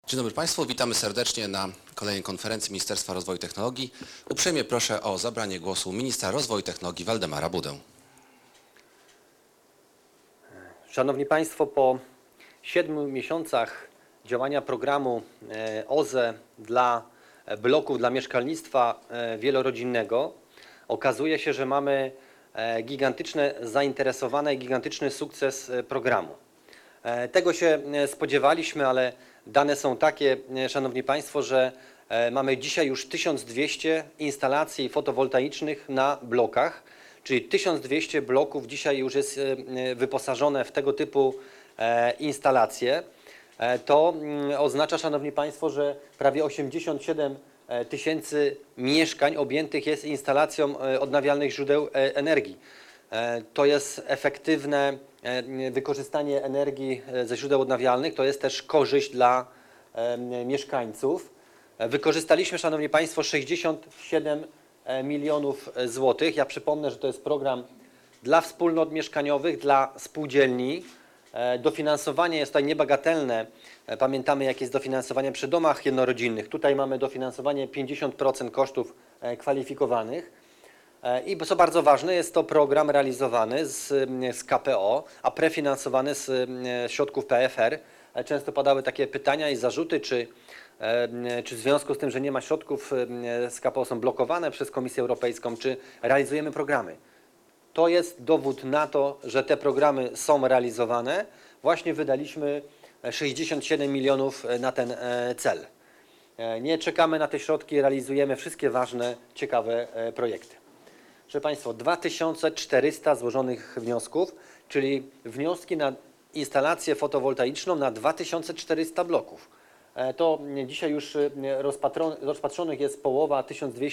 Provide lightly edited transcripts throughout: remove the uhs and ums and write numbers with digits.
Dzień dobry Państwu, witamy serdecznie na kolejnej konferencji Ministerstwa Rozwoju i Technologii. Uprzejmie proszę o zabranie głosu ministra rozwoju i technologii Waldemara Budę. Szanowni Państwo, po 7 miesiącach działania programu OZE dla bloków dla mieszkalnictwa wielorodzinnego okazuje się, że mamy gigantyczne zainteresowanie i gigantyczny sukces programu. Tego się spodziewaliśmy, ale dane są takie, Szanowni Państwo, że mamy dzisiaj już 1200 instalacji fotowoltaicznych na blokach, czyli 1200 bloków dzisiaj już jest wyposażone w tego typu instalacje. To oznacza, Szanowni Państwo, że prawie 87 tysięcy mieszkań objętych jest instalacją odnawialnych źródeł energii. To jest efektywne wykorzystanie energii ze źródeł odnawialnych, to jest też korzyść dla mieszkańców. Wykorzystaliśmy, Szanowni Państwo, 67 milionów złotych. Ja przypomnę, że to jest program dla wspólnot mieszkaniowych, dla spółdzielni. Dofinansowanie jest tutaj niebagatelne. Pamiętamy, jakie jest dofinansowanie przy domach jednorodzinnych. Tutaj mamy dofinansowanie 50% kosztów kwalifikowanych. I co bardzo ważne, jest to program realizowany z KPO, a prefinansowany z środków PFR. Często padały takie pytania i zarzuty, czy w związku z tym, że nie ma środków z KPO, są blokowane przez Komisję Europejską, czy realizujemy programy. To jest dowód na to, że te programy są realizowane. Właśnie wydaliśmy 67 milionów na ten cel. Nie czekamy na te środki, realizujemy wszystkie ważne, ciekawe projekty. Proszę Państwa, 2400 złożonych wniosków, czyli wnioski na instalację fotowoltaiczną na 2400 bloków. To dzisiaj już rozpatrzonych jest połowa,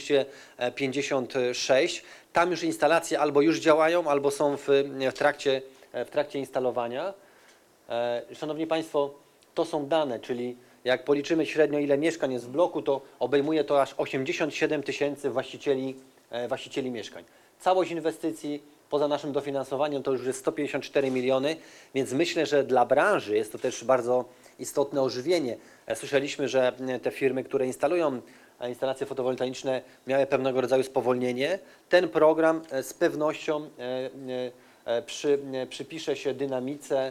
1256. Tam już instalacje albo już działają, albo są w trakcie instalowania. Szanowni Państwo, to są dane, czyli jak policzymy średnio, ile mieszkań jest w bloku, to obejmuje to aż 87 tysięcy właścicieli mieszkań. Całość inwestycji poza naszym dofinansowaniem to już jest 154 miliony, więc myślę, że dla branży jest to też bardzo istotne ożywienie. Słyszeliśmy, że te firmy, które instalują instalacje fotowoltaiczne, miały pewnego rodzaju spowolnienie. Ten program z pewnością przypisze się dynamice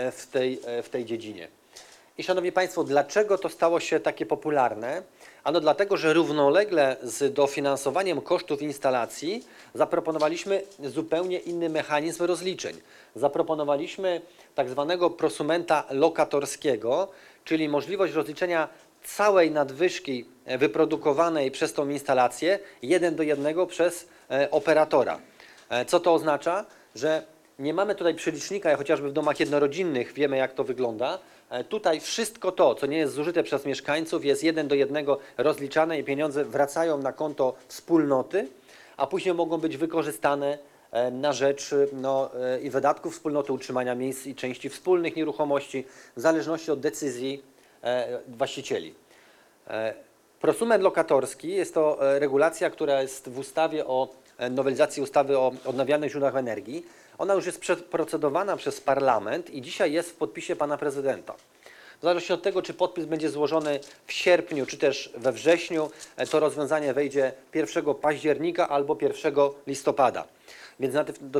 w tej dziedzinie. I Szanowni Państwo, dlaczego to stało się takie popularne? Ano dlatego, że równolegle z dofinansowaniem kosztów instalacji zaproponowaliśmy zupełnie inny mechanizm rozliczeń. Zaproponowaliśmy tak zwanego prosumenta lokatorskiego, czyli możliwość rozliczenia całej nadwyżki wyprodukowanej przez tą instalację 1:1 przez operatora. Co to oznacza? Że nie mamy tutaj przelicznika, jak chociażby w domach jednorodzinnych, wiemy, jak to wygląda. Tutaj wszystko to, co nie jest zużyte przez mieszkańców, jest 1:1 rozliczane i pieniądze wracają na konto wspólnoty, a później mogą być wykorzystane na rzecz i wydatków wspólnoty, utrzymania miejsc i części wspólnych nieruchomości, w zależności od decyzji właścicieli. Prosument lokatorski jest to regulacja, która jest w ustawie o nowelizacji ustawy o odnawialnych źródłach energii. Ona już jest przeprocedowana przez Parlament i dzisiaj jest w podpisie Pana Prezydenta. W zależności od tego, czy podpis będzie złożony w sierpniu, czy też we wrześniu, to rozwiązanie wejdzie 1 października albo 1 listopada. Więc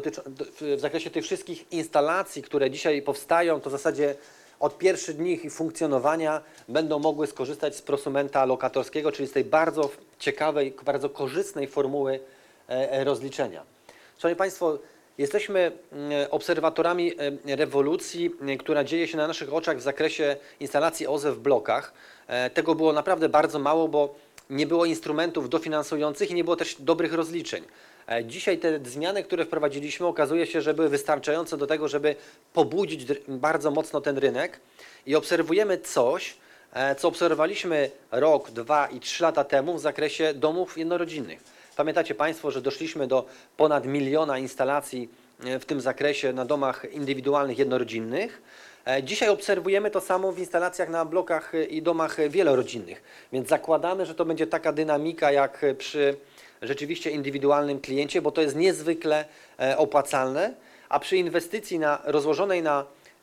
w zakresie tych wszystkich instalacji, które dzisiaj powstają, to w zasadzie od pierwszych dni ich funkcjonowania będą mogły skorzystać z prosumenta lokatorskiego, czyli z tej bardzo ciekawej, bardzo korzystnej formuły rozliczenia. Szanowni Państwo, jesteśmy obserwatorami rewolucji, która dzieje się na naszych oczach w zakresie instalacji OZE w blokach. Tego było naprawdę bardzo mało, bo nie było instrumentów dofinansujących i nie było też dobrych rozliczeń. Dzisiaj te zmiany, które wprowadziliśmy, okazuje się, że były wystarczające do tego, żeby pobudzić bardzo mocno ten rynek i obserwujemy coś, co obserwowaliśmy rok, 2 i 3 lata temu w zakresie domów jednorodzinnych. Pamiętacie Państwo, że doszliśmy do ponad 1 miliona instalacji w tym zakresie na domach indywidualnych jednorodzinnych. Dzisiaj obserwujemy to samo w instalacjach na blokach i domach wielorodzinnych, więc zakładamy, że to będzie taka dynamika jak przy rzeczywiście indywidualnym kliencie, bo to jest niezwykle opłacalne, a przy inwestycji rozłożonej na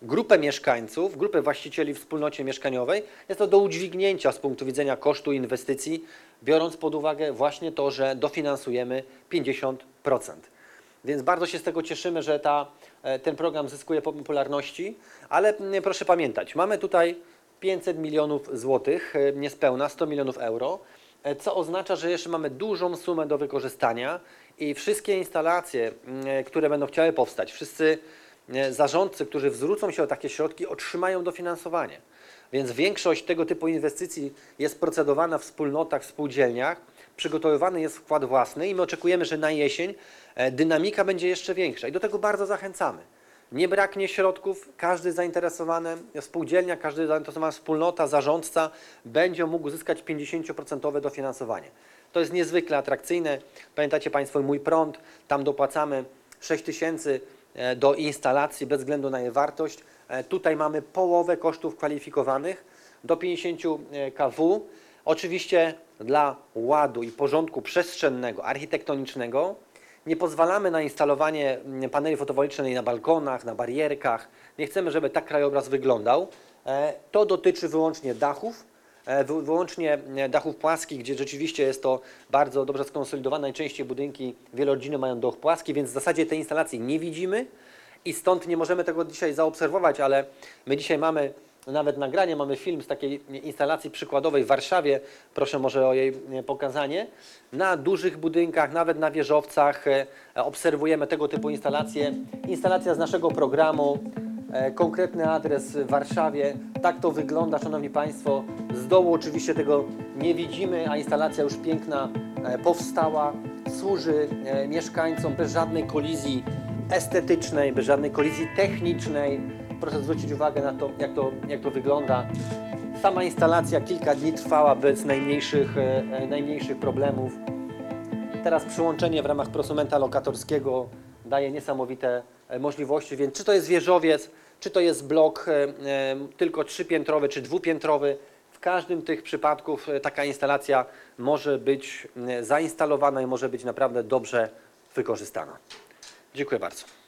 grupę mieszkańców, grupę właścicieli w wspólnocie mieszkaniowej. Jest to do udźwignięcia z punktu widzenia kosztu inwestycji, biorąc pod uwagę właśnie to, że dofinansujemy 50%. Więc bardzo się z tego cieszymy, że ten program zyskuje popularności, ale proszę pamiętać, mamy tutaj 500 milionów złotych, niespełna 100 milionów euro, co oznacza, że jeszcze mamy dużą sumę do wykorzystania i wszystkie instalacje, które będą chciały powstać, wszyscy zarządcy, którzy zwrócą się o takie środki, otrzymają dofinansowanie. Więc większość tego typu inwestycji jest procedowana w wspólnotach, w spółdzielniach, przygotowywany jest wkład własny i my oczekujemy, że na jesień dynamika będzie jeszcze większa i do tego bardzo zachęcamy. Nie braknie środków, każdy zainteresowany, spółdzielnia, każdy zainteresowany wspólnota, zarządca będzie mógł uzyskać 50% dofinansowanie. To jest niezwykle atrakcyjne. Pamiętacie Państwo Mój Prąd, tam dopłacamy 6 000 do instalacji bez względu na jej wartość. Tutaj mamy połowę kosztów kwalifikowanych do 50 kW. Oczywiście dla ładu i porządku przestrzennego, architektonicznego nie pozwalamy na instalowanie paneli fotowoltaicznych na balkonach, na barierkach. Nie chcemy, żeby tak krajobraz wyglądał. To dotyczy wyłącznie dachów, płaskich, gdzie rzeczywiście jest to bardzo dobrze skonsolidowane. Najczęściej budynki wielorodzinne mają dach płaski, więc w zasadzie tej instalacji nie widzimy i stąd nie możemy tego dzisiaj zaobserwować, ale my dzisiaj mamy nawet nagranie, mamy film z takiej instalacji przykładowej w Warszawie, proszę może o jej pokazanie. Na dużych budynkach, nawet na wieżowcach obserwujemy tego typu instalacje. Instalacja z naszego programu, konkretny adres w Warszawie. Tak to wygląda, Szanowni Państwo. Z dołu oczywiście tego nie widzimy, a instalacja już piękna powstała. Służy mieszkańcom bez żadnej kolizji estetycznej, bez żadnej kolizji technicznej. Proszę zwrócić uwagę na to, jak to wygląda. Sama instalacja kilka dni trwała bez najmniejszych problemów. Teraz przyłączenie w ramach prosumenta lokatorskiego daje niesamowite możliwości, więc czy to jest wieżowiec, czy to jest blok tylko 3-piętrowy, czy 2-piętrowy, w każdym tych przypadków taka instalacja może być zainstalowana i może być naprawdę dobrze wykorzystana. Dziękuję bardzo.